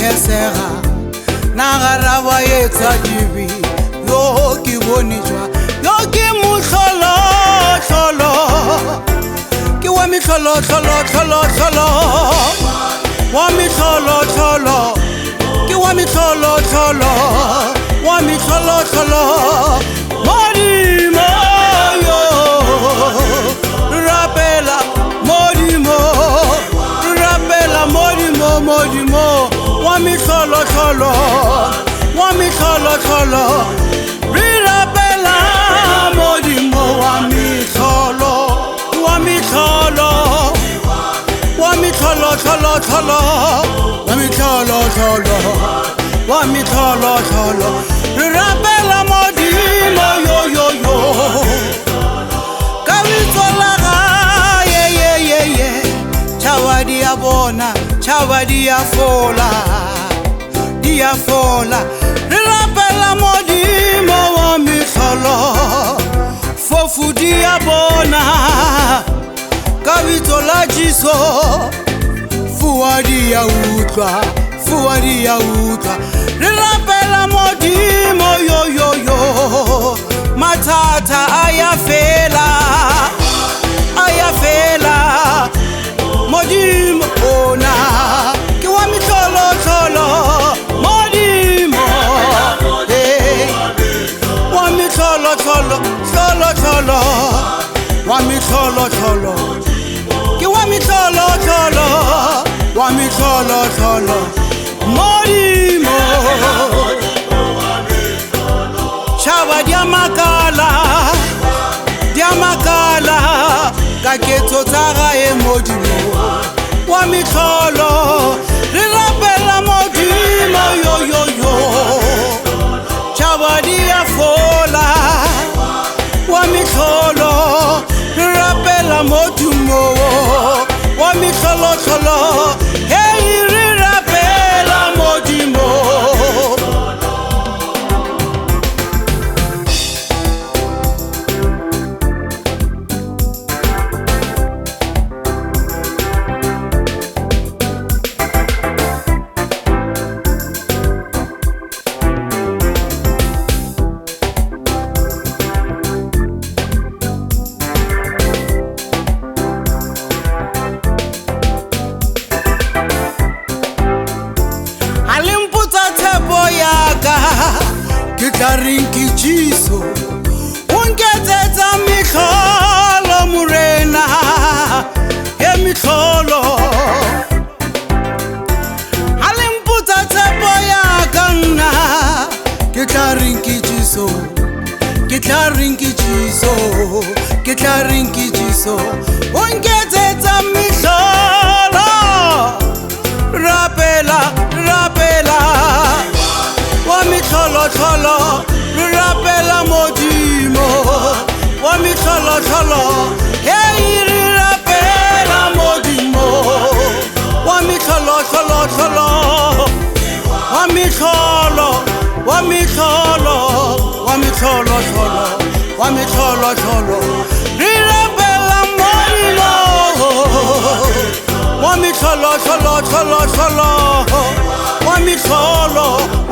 lesega nagaraba etsa dibi yo ke bonijwa yo ke muhlolo hlolo ke wa mihlolo hlolo hlolo hlolo wa mihlolo hlolo ke wa mihlolo hlolo wa mihlolo hlolo modimo yo rapela modimo rapela modimo modimo wa mihlolo hlolo wa mihlolo hlolo rapela modimo wa mihlolo wa mihlolo wa mihlolo hlolo hlolo wa mihlolo hlolo wa mihlolo hlolo rapela modimo yo yo yo kavitsola ga ye chawadi ya bona chawadi ya fola rapela modimo wa mihlolo fofu dia bona kavitsola jiso fuadi ya utwa rapela modimo yo yo yo matata ayafela modimo ona ke wa mihlolo hlolo modimo wa mihlolo hlolo hlolo hlolo wa mihlolo hlolo ke wa mihlolo hlolo wa mihlolo hlolo modimo chava diamakala ka ketso tsa gae modimo wa mihlolo re rapela modimo yo yo yo chava dia fola wa mihlolo re rapela modimo wa mihlolo hlolo hey re rapela modimo Kitlarinki jiso ungetetsa mihlolo murena ye mihlolo alimputa tsepo ya kanna kitlarinki jiso ungetetsa mihlolo rapela wa mihlolo hlolo rapela modimo wa mihlolo hlolo hey rapela modimo wa mihlolo hlolo hlolo wa mihlolo hlolo wa mihlolo hlolo rapela modimo wa mihlolo hlolo hlolo hlolo wa mihlolo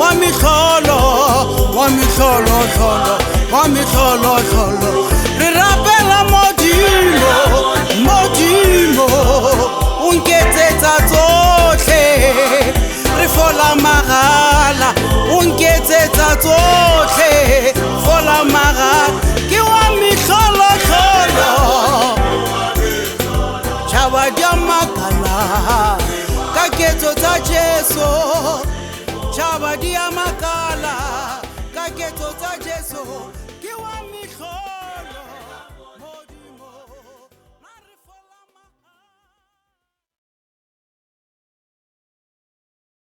hlolo re rapela modimo unketsetsa tsohle re fola magala unketsetsa tsohle fola magala ke wa mihlolo hlolo chava diamakala ka ketso tsa Jesu chava diamakala ka ketso tsa Jesu